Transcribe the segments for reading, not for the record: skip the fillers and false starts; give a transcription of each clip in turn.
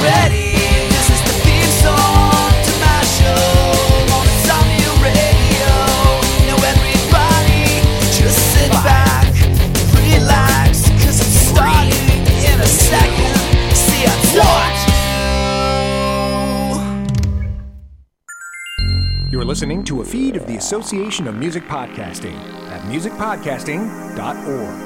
ready? This is the theme song to my show on Insomnia Radio. Now everybody just sit back, relax, cause it's starting in a second. See, I told you. You're listening to a feed of the Association of Music Podcasting at musicpodcasting.org.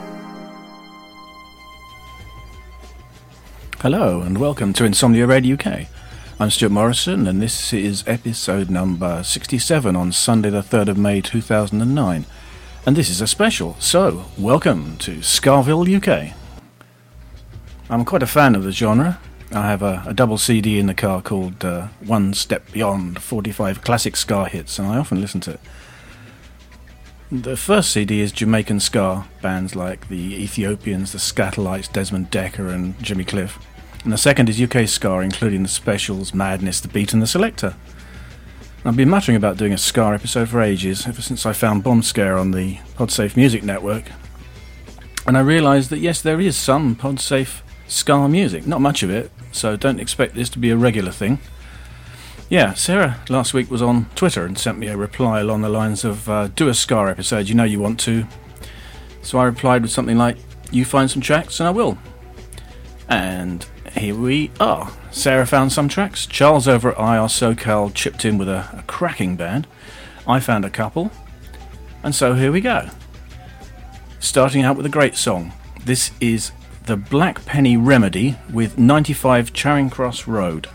Hello and welcome to Insomnia Radio UK. I'm Stuart Morrison and this is episode number 67 on Sunday the 3rd of May 2009. And this is a special, so welcome to Scarville UK. I'm quite a fan of the genre. I have a double CD in the car called One Step Beyond, 45 classic ska hits, and I often listen to it. The first CD is Jamaican ska, bands like the Ethiopians, the Scatolites, Desmond Decker and Jimmy Cliff. And the second is UK ska, including the Specials, Madness, The Beat and The Selector. I've been muttering about doing a ska episode for ages, ever since I found Bomb Scare on the Podsafe Music Network. And I realised that yes, there is some Podsafe ska music, not much of it, so don't expect this to be a regular thing. Yeah, Sarah last week was on Twitter and sent me a reply along the lines of, do a ska episode, you know you want to. So I replied with something like, you find some tracks and I will. And here we are. Sarah found some tracks, Charles over at IR SoCal chipped in with a cracking band, I found a couple, and so here we go. Starting out with a great song. This is The Black Penny Remedy with 95 Charing Cross Road.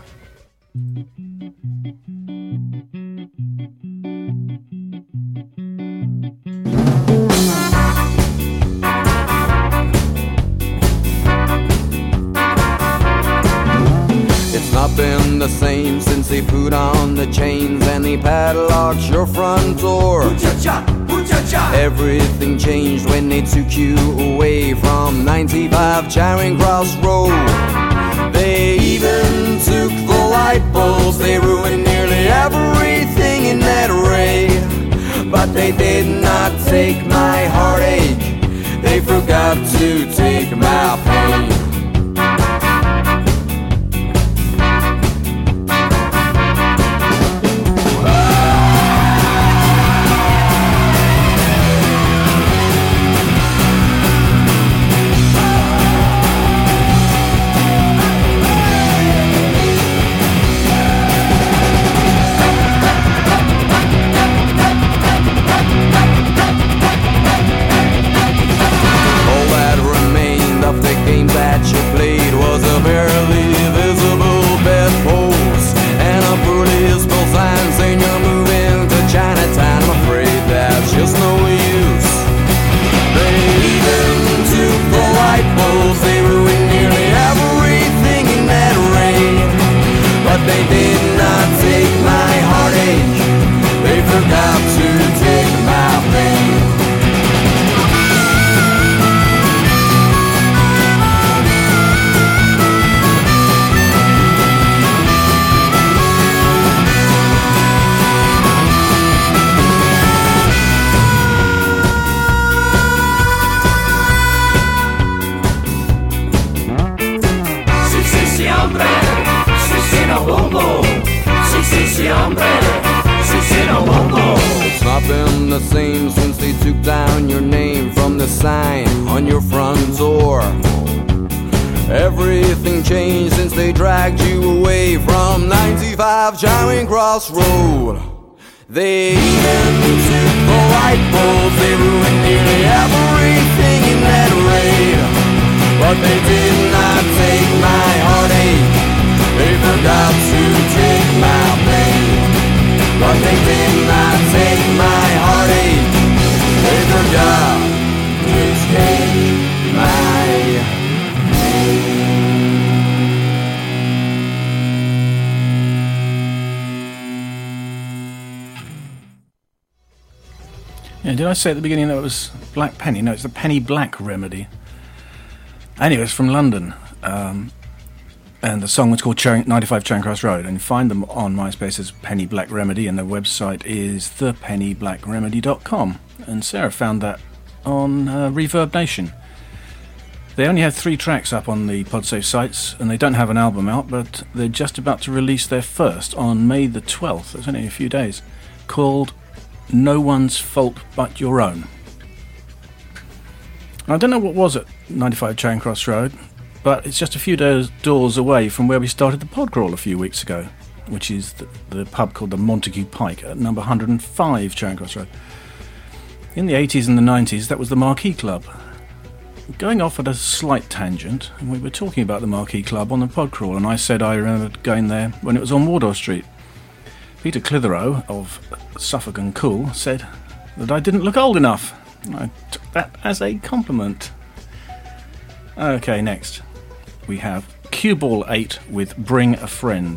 It's not been the same since they put on the chains and they padlocked your front door. Everything changed when they took you away from 95 Charing Cross Road. They even took the light bulbs, they ruined nearly everything in that raid. But they did not take my heartache, they forgot to take my pain. It's not been the same since they took down your name from the sign on your front door. Everything changed since they dragged you away from 95 Charing Cross Road. They even took the light bulbs, they ruined nearly everything in that raid. But they did not take my heartache, they forgot to take my pain. But they did not take my heartache, they forgot to take my pain. Yeah, did I say at the beginning that it was Black Penny? No, it's the Penny Black Remedy. Anyway, it's from London. And the song was called 95 Charing Cross Road, and you find them on MySpace as Penny Black Remedy, and their website is thepennyblackremedy.com. And Sarah found that on Reverb Nation. They only have 3 tracks up on the Podsafe sites, and they don't have an album out, but they're just about to release their first on May the 12th, it's only a few days, called No One's Fault But Your Own. I don't know what was at 95 Charing Cross Road, but it's just a few doors away from where we started the pod crawl a few weeks ago, which is the pub called the Montague Pike at number 105 Charing Cross Road. In the 80s and the 90s, that was the Marquee Club. Going off at a slight tangent, and we were talking about the Marquee Club on the pod crawl, and I said I remembered going there when it was on Wardour Street. Peter Clitheroe of Suffolk and Cool said that I didn't look old enough. I took that as a compliment. Okay, next we have Cue Ball 8 with Bring a Friend.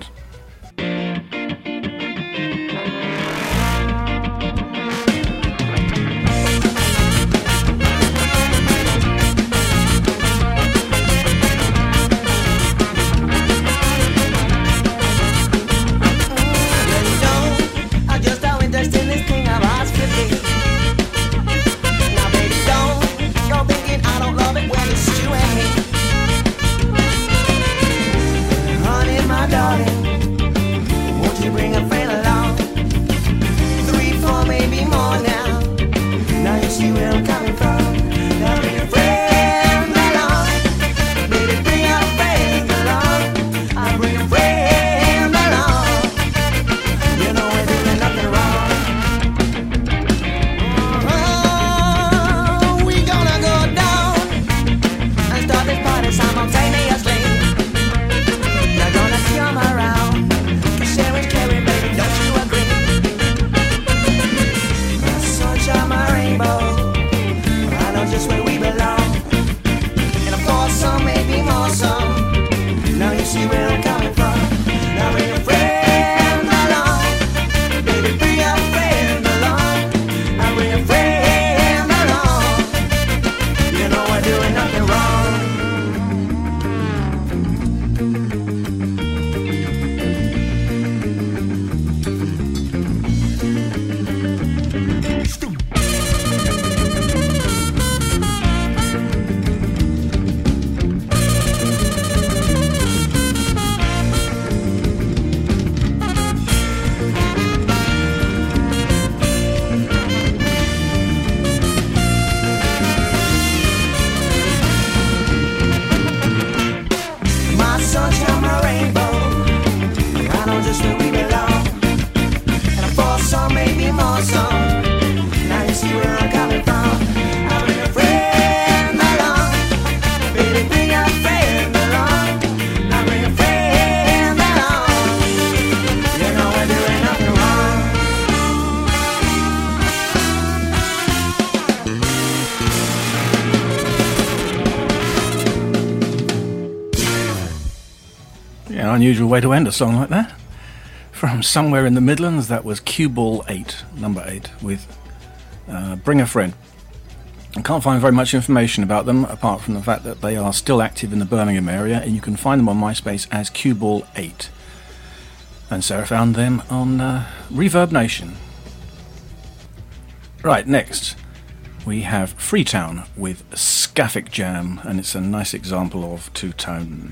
Unusual way to end a song like that. From somewhere in the Midlands, that was Cue Ball 8, number 8, with Bring a Friend. I can't find very much information about them, apart from the fact that they are still active in the Birmingham area, and you can find them on MySpace as Cue Ball 8. And Sarah found them on Reverb Nation. Right, next we have Freetown with Scaffic Jam, and it's a nice example of two-tone.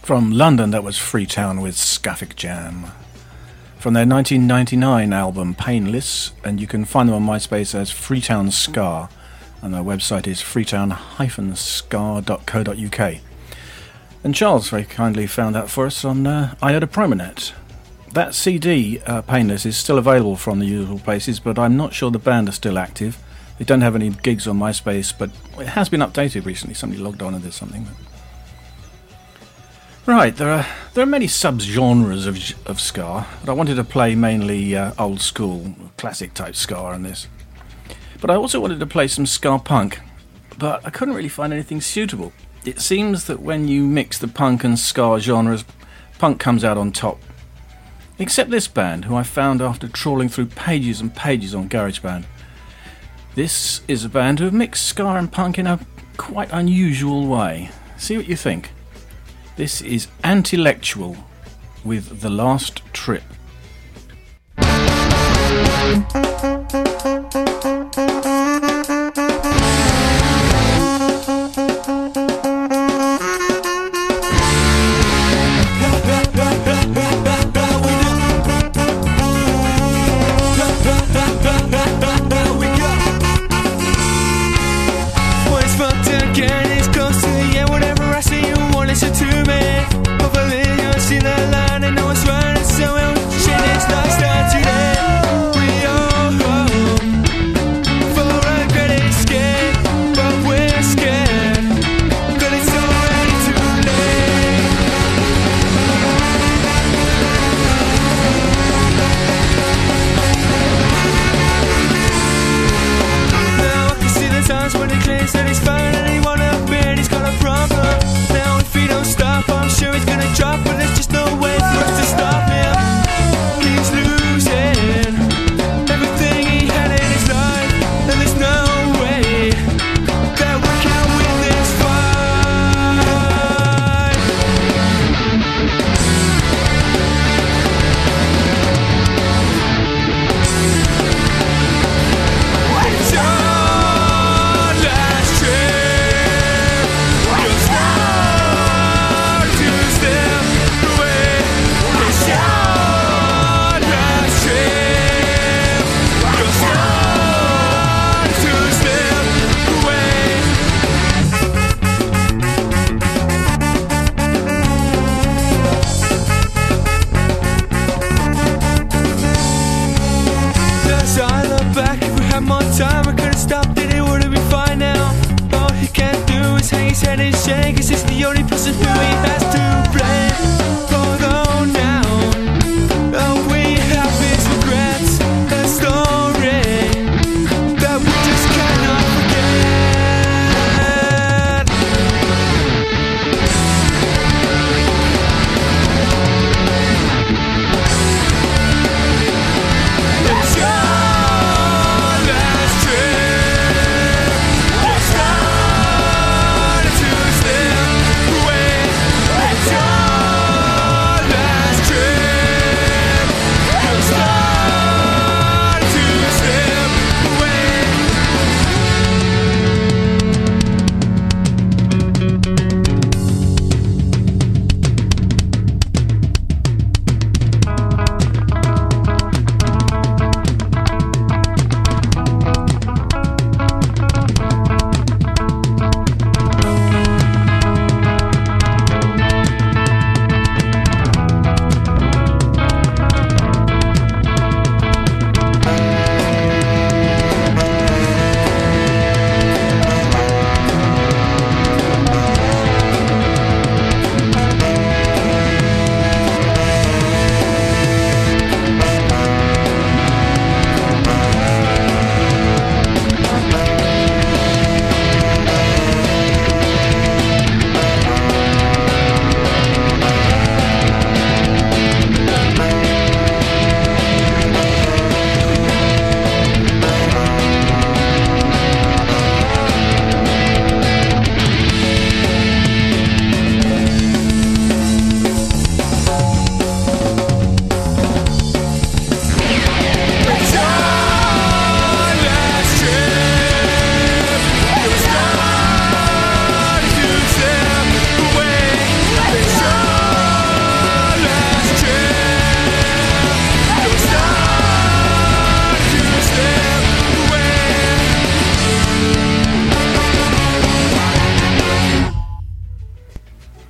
From London, that was Freetown with Scaffic Jam. From their 1999 album Painless, and you can find them on MySpace as Freetown Ska, and their website is freetown-ska.co.uk. And Charles very kindly found that for us on Iota Promonet. That CD, Painless, is still available from the usual places, but I'm not sure the band are still active. They don't have any gigs on MySpace, but it has been updated recently. Somebody logged on and did something. Right, there are many sub-genres of ska, but I wanted to play mainly old school, classic type ska on this. But I also wanted to play some ska punk, but I couldn't really find anything suitable. It seems that when you mix the punk and ska genres, punk comes out on top. Except this band, who I found after trawling through pages and pages on GarageBand. This is a band who have mixed ska and punk in a quite unusual way. See what you think. This is Antilectual with The Last Trip. Listen to me, hopefully you'll see the line and know what's right. So we'll change this lifestyle today. We all hope for a great escape, but we're scared, 'cause it's already too late. Now I can see the times when he claims that he's fine and he wanna bet he's got a problem. Now if he don't stop, I'm sure he's gonna drop, but there's just no way for us to stop him. He's losing everything he had in his life, and there's no way that we can win this fight. It's your last trip. You'll start to step away. It's your last trip. You'll start to step away. As I look back, if we had more time, I could've stopped it, it would've been fine now. All he can do is hang his head and shake, 'cause he's the only person who he has to blame. Although now, all we have is regrets, a story that we just cannot forget. It's your last trip. You're starting to step away.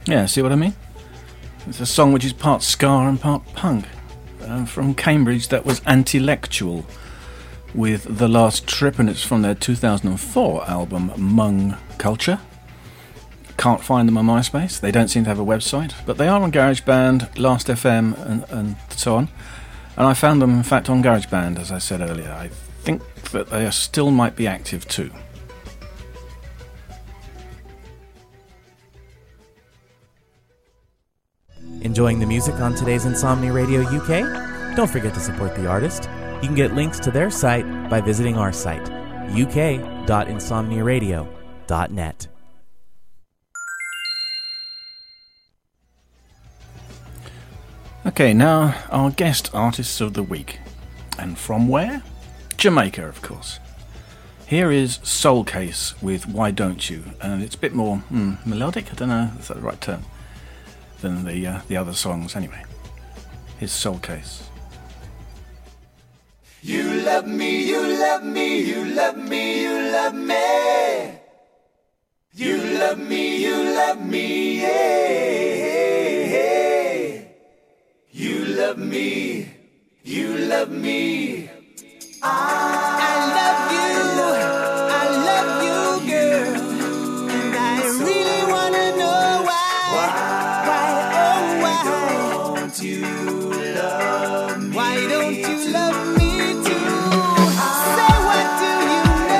Yeah, see what I mean? It's a song which is part ska and part punk. From Cambridge, that was Antilectual with The Last Trip, and it's from their 2004 album Mung Culture. Can't find them on MySpace. They don't seem to have a website, but they are on GarageBand, Last.fm, and so on. And I found them, in fact, on GarageBand, as I said earlier. I think that they still might be active too. Enjoying the music on today's Insomnia Radio UK? Don't forget to support the artist. You can get links to their site by visiting our site, uk.insomniaradio.net. Okay, now our guest artists of the week. And from where? Jamaica, of course. Here is Soul Case with Why Don't You? And it's a bit more melodic, I don't know if that's the right term, than the other songs anyway. Here's Soul Case. You love me, you love me, you love me, you love me. You love me, you love me, yeah. You love me, you love me. I love you, girl. And I really wanna know why don't you love me? Why don't you love me too? Say what do you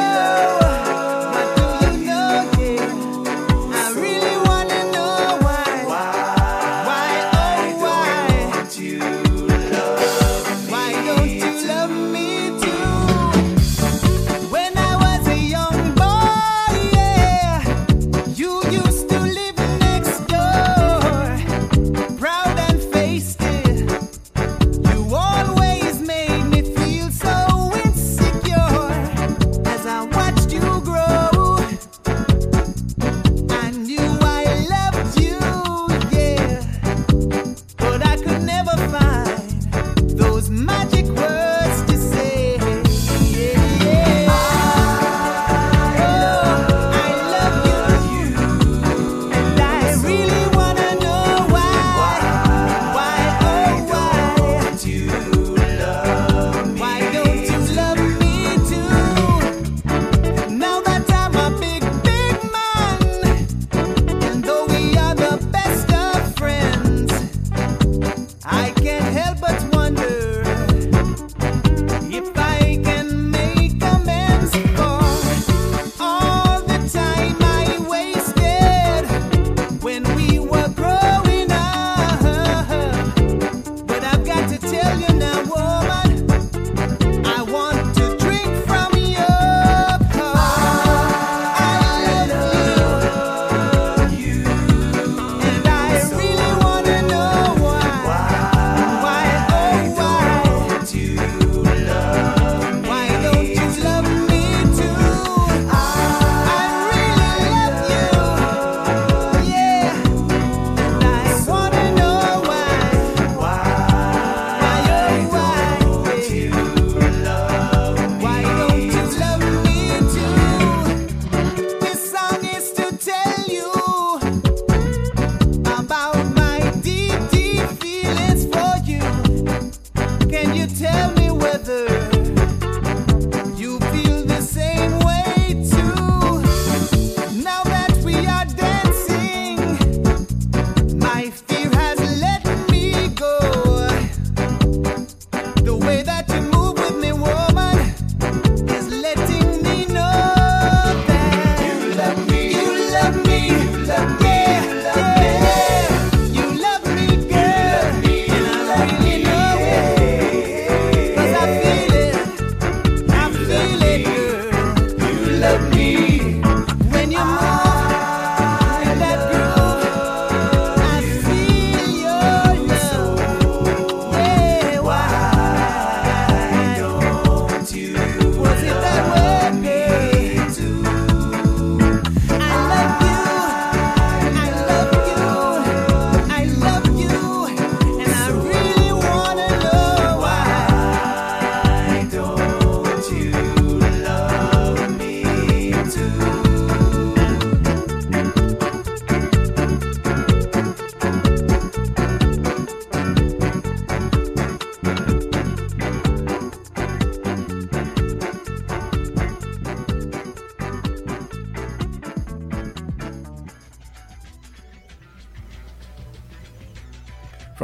know? Yeah? I really wanna know why don't you love me? Why don't you love me?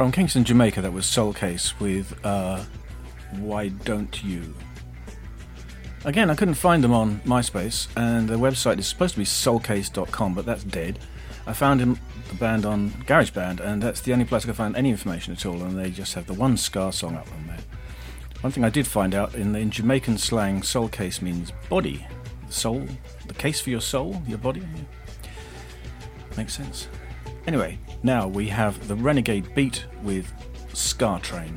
From Kingston, Jamaica, that was Soul Case with Why Don't You? Again, I couldn't find them on MySpace, and their website is supposed to be soulcase.com, but that's dead. I found the band on GarageBand, and that's the only place I could find any information at all, and they just have the one ska song up on there. One thing I did find out, in Jamaican slang, soul case means body. Soul, the case for your soul, your body. Makes sense. Anyway, now we have the Renegade Beat with Scar Train.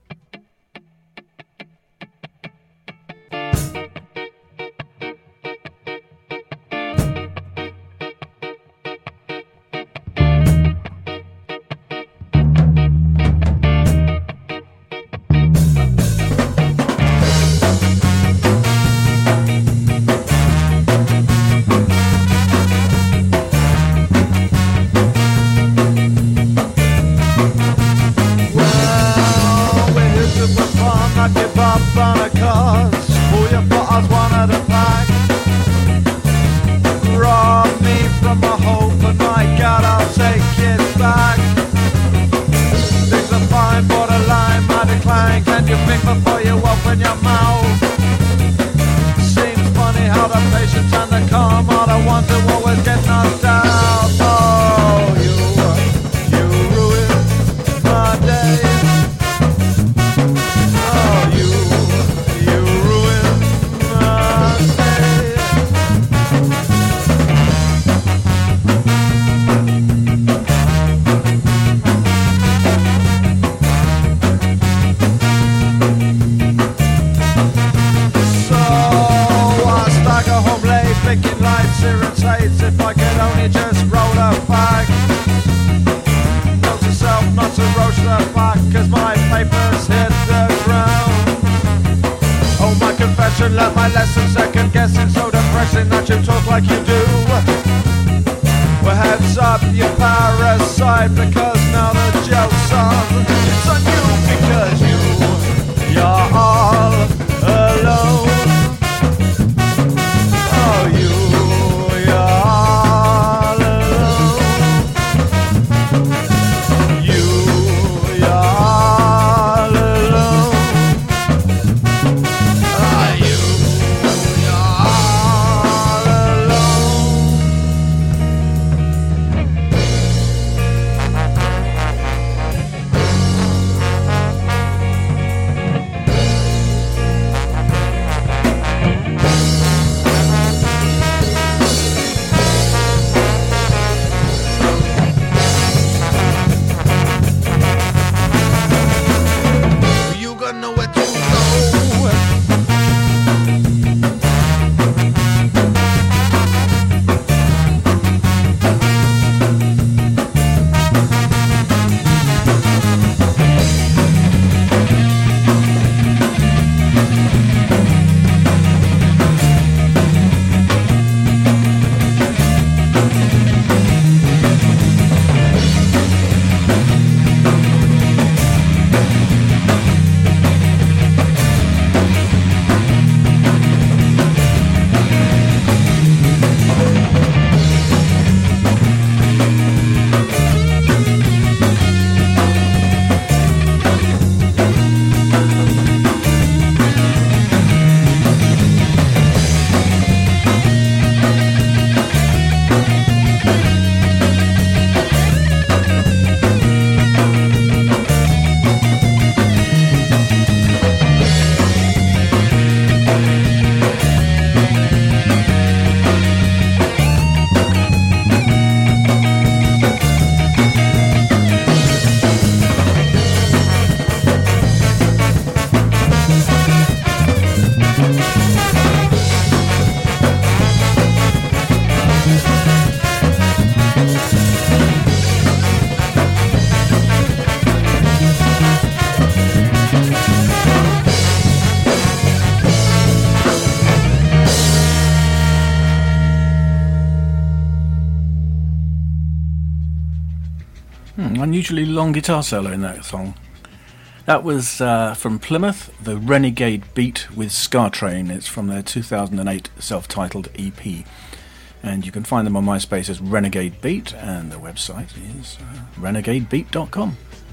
Unusually long guitar solo in that song. That was from Plymouth, the Renegade Beat with Scar Train. It's from their 2008 self-titled EP. And you can find them on MySpace as Renegade Beat, and the website is renegadebeat.com.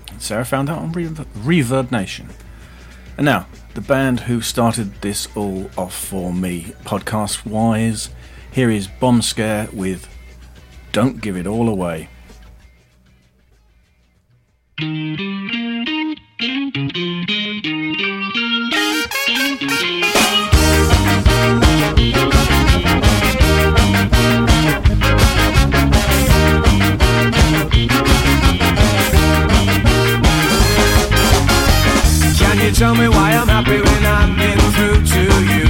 Sarah found that on Reverb Nation. And now, the band who started this all off for me, podcast-wise, here is Bomb Scare with Don't Give It All Away. Can you tell me why I'm happy when I'm getting through to you?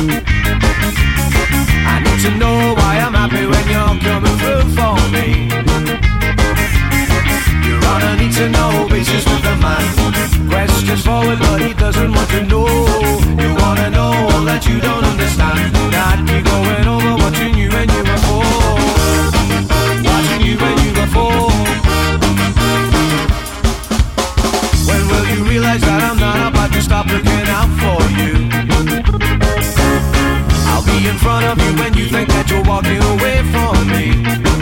I need to know why I'm happy when you're coming through for me. You're on a need to know basis with a man. Questions forward but he doesn't want to know. You wanna know all that you don't understand. That keep going over watching you when you were four. Watching you when you were four. When will you realize that I'm not about to stop looking out for you? I'll be in front of you when you think that you're walking away from me.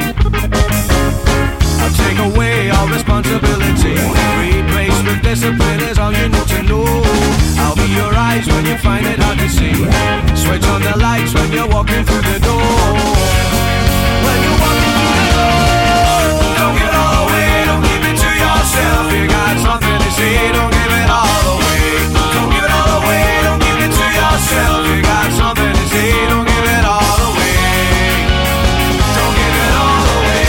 I'll take away all responsibility. Replace with discipline is all you need to know. I'll be your eyes when you find it hard to see. Switch on the lights when you're walking through the door. When you're walking through the door, don't give it all away, don't keep it to yourself. You got something to say, don't give it all away. Don't give it all away, don't keep it to yourself. You got something to say, don't give it all away. Don't give it all away.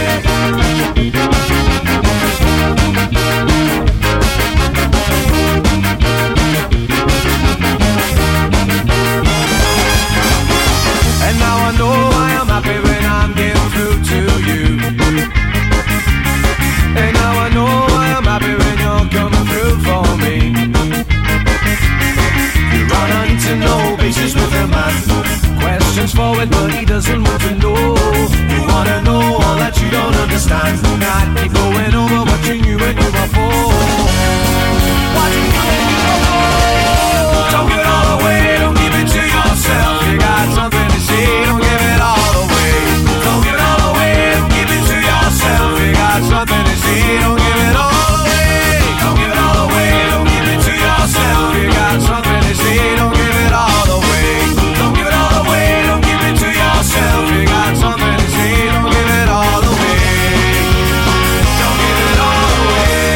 And now I know why I'm happy when I'm getting through to you. And now I know why I'm happy when you're coming through for me. You're on a need to know basis with a man. Questions forward but he doesn't want to know. You wanna know all that you don't understand. Not keep going over watching you when you were four. Watching you when you were four. Don't give it all away, don't keep it to yourself. You got something to say, don't give it all away. Don't give it all away, don't keep it to yourself. You got something to say, don't give it all away. Don't give it all away, don't keep it to yourself. You got something to say, don't give it all away. Don't give it all away, don't keep it to yourself. You got something to say, don't give it all away. Don't give it all away.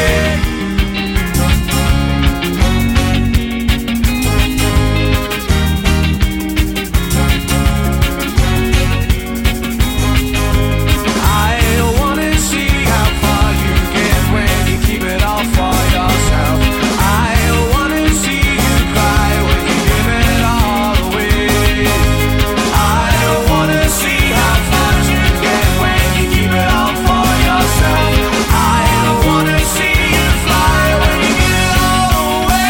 I wanna see how far you get when you keep it all for yourself. I wanna see you cry when you give it all away. I wanna see how far you get when you keep it all for yourself. I wanna see you fly when you give it all away.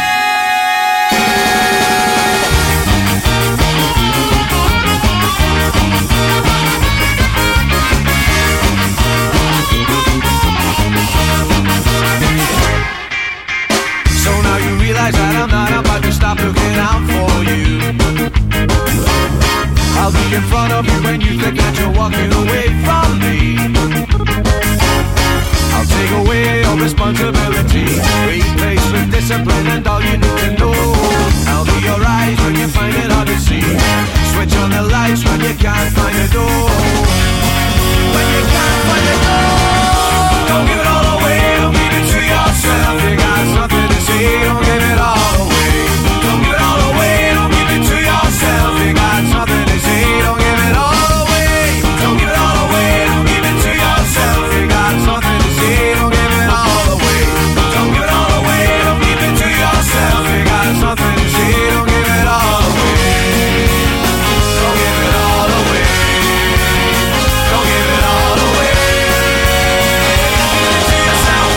So now you realize that I'm not about to stop looking out for you. I'll be in front of you when you think that you're walking away from me. I'll take away all responsibility. Replace with discipline and all you need to know. I'll be your eyes when you find it hard to see. Switch on the lights when you can't find the door. When you can't find the door. Don't give it all away, don't keep it to yourself. You got something to say, don't give it all away. Don't give it all away, don't keep it to yourself. You got something to say, don't give it all away. Don't give it all away, don't keep it to yourself. You got something to say, don't give it all away. Don't give it all away, don't keep it to yourself. You got something to say, don't give it all away. Don't give it all away. Don't give it all away. To yourself.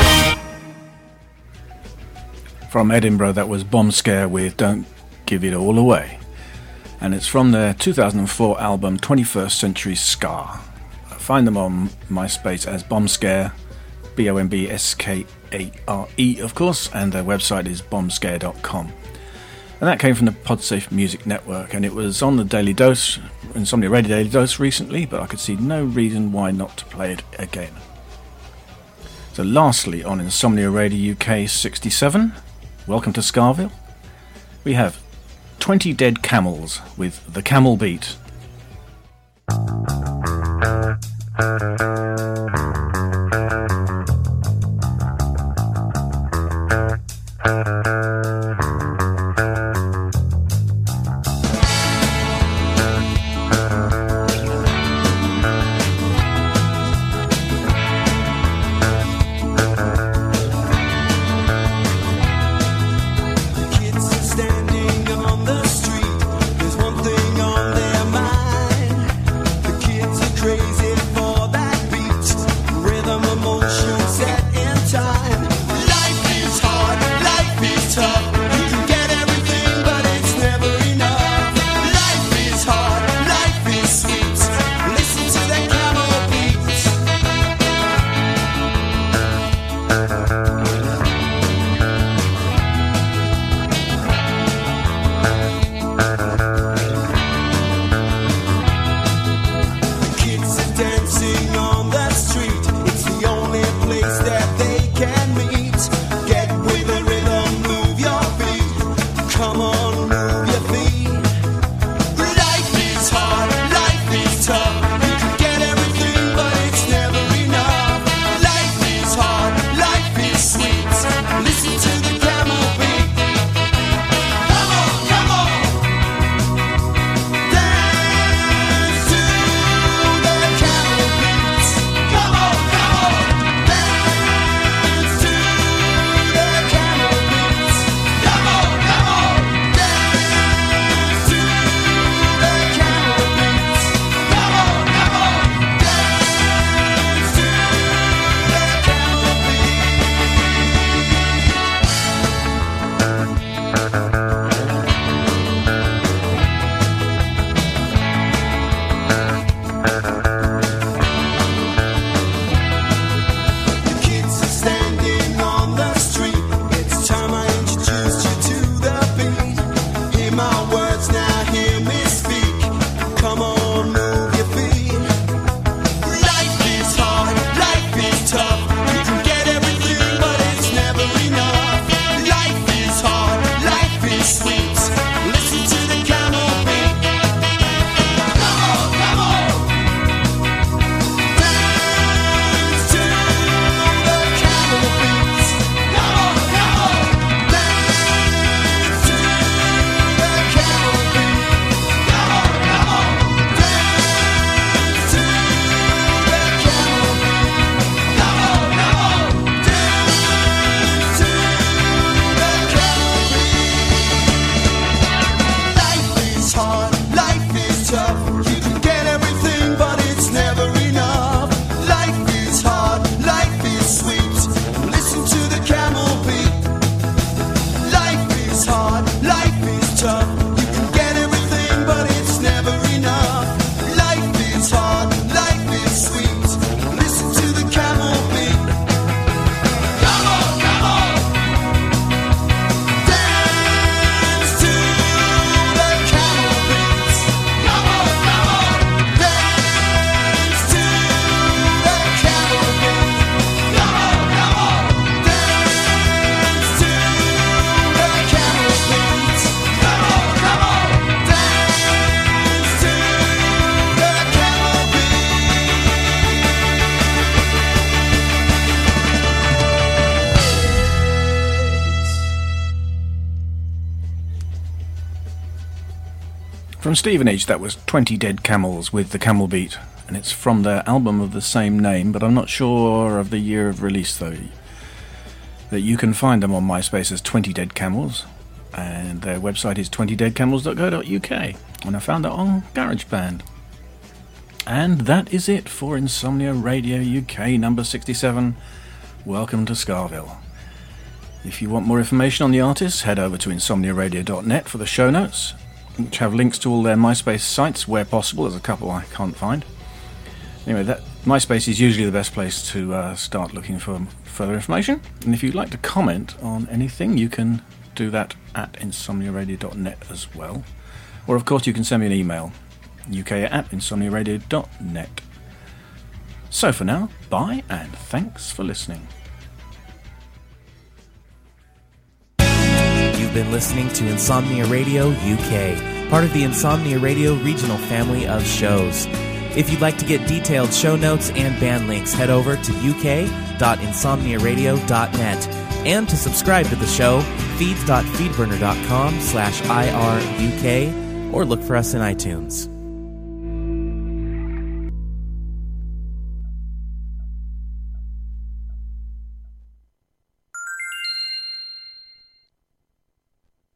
From Edinburgh, that was Bomb Scare with Don't Give It All Away. And it's from their 2004 album 21st Century Ska. Find them on MySpace as Bomb Scare, BOMBSKARE of course, and their website is bombscare.com. And that came from the Podsafe Music Network, and it was on the Daily Dose, Insomnia Radio Daily Dose recently, but I could see no reason why not to play it again. So lastly on Insomnia Radio UK 67, welcome to Scarville, we have 20 Dead Camels with The Camel Beat. From Stevenage, that was 20 Dead Camels with The Camel Beat, and it's from their album of the same name, but I'm not sure of the year of release though. That you can find them on MySpace as 20 Dead Camels, and their website is 20deadcamels.co.uk, and I found it on GarageBand. And that is it for Insomnia Radio UK number 67. Welcome to Scarville. If you want more information on the artists, head over to insomniaradio.net for the show notes, which have links to all their MySpace sites where possible. There's a couple I can't find. Anyway, that MySpace is usually the best place to start looking for further information. And if you'd like to comment on anything, you can do that at insomniaradio.net as well. Or, of course, you can send me an email, uk@insomniaradio.net. So for now, bye and thanks for listening. You've been listening to Insomnia Radio UK, part of the Insomnia Radio regional family of shows. If you'd like to get detailed show notes and band links, head over to uk.insomniaradio.net. And to subscribe to the show, feeds.feedburner.com/IRUK, or look for us in iTunes.